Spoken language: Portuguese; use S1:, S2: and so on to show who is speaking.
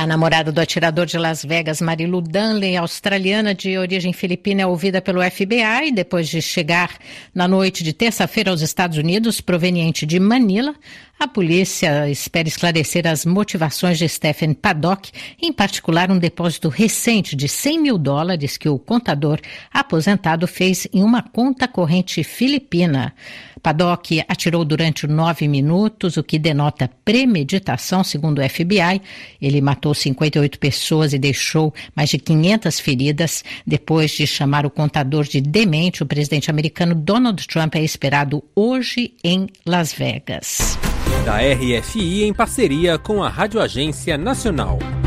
S1: A namorada do atirador de Las Vegas, Marilu Danley, australiana de origem filipina, é ouvida pelo FBI depois de chegar na noite de terça-feira aos Estados Unidos, proveniente de Manila. A polícia espera esclarecer as motivações de Stephen Paddock, em particular um depósito recente de $100 mil que o contador aposentado fez em uma conta corrente filipina. Paddock atirou durante 9 minutos, o que denota premeditação, segundo o FBI. Ele matou 58 pessoas e deixou mais de 500 feridas. Depois de chamar o contador de demente, o presidente americano Donald Trump é esperado hoje em Las Vegas.
S2: Da RFI em parceria com a Rádio Agência Nacional.